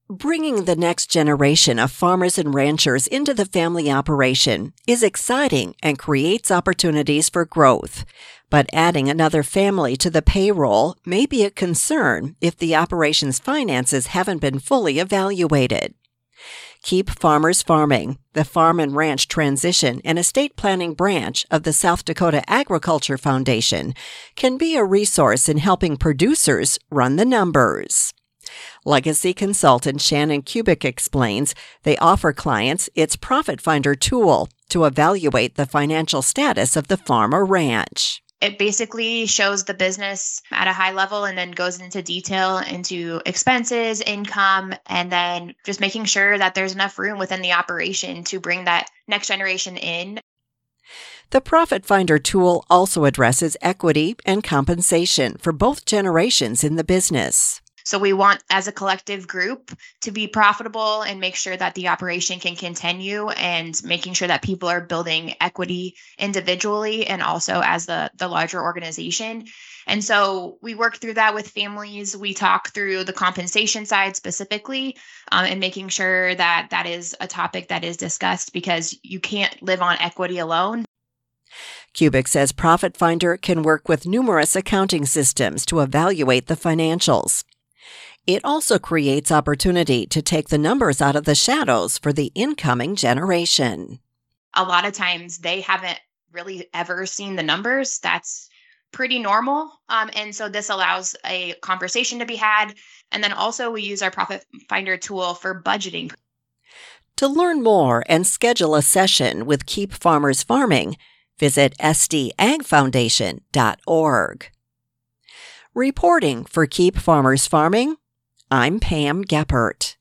Bringing the next generation of farmers and ranchers into the family operation is exciting and creates opportunities for growth. But adding another family to the payroll may be a concern if the operation's finances haven't been fully evaluated. Keep Farmers Farming, the farm and ranch transition and estate planning branch of the South Dakota Agriculture Foundation, can be a resource in helping producers run the numbers. Legacy consultant Shannon Kubik explains they offer clients its Profit Finder tool to evaluate the financial status of the farm or ranch. It basically shows the business at a high level and then goes into detail into expenses, income, and then just making sure that there's enough room within the operation to bring that next generation in. The Profit Finder tool also addresses equity and compensation for both generations in the business. So we want, as a collective group, to be profitable and make sure that the operation can continue, and making sure that people are building equity individually and also as the larger organization. And so we work through that with families. We talk through the compensation side specifically, and making sure that that is a topic that is discussed, because you can't live on equity alone. Kubik says Profit Finder can work with numerous accounting systems to evaluate the financials. It also creates opportunity to take the numbers out of the shadows for the incoming generation. A lot of times they haven't really ever seen the numbers. That's pretty normal. And so this allows a conversation to be had. And then also we use our Profit Finder tool for budgeting. To learn more and schedule a session with Keep Farmers Farming, visit sdagfoundation.org. Reporting for Keep Farmers Farming, I'm Pam Geppert.